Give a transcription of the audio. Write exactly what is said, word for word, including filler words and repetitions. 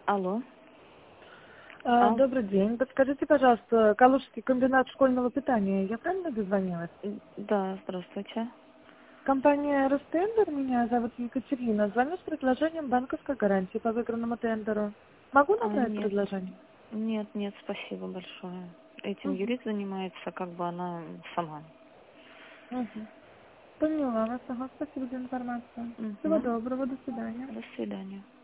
Алло. А, Ал- Добрый день. Подскажите, пожалуйста, Калужский комбинат школьного питания. Я правильно дозвонилась? Да, здравствуйте. Компания «Ростендер», меня зовут Екатерина. Звоню с предложением банковской гарантии по выигранному тендеру. Могу А, набрать нет, предложение? нет, нет, спасибо большое. Этим Угу. юрист занимается, как бы она сама. Угу. Поняла вас. Ага, спасибо за информацию. Всего Угу. доброго. До свидания. До свидания.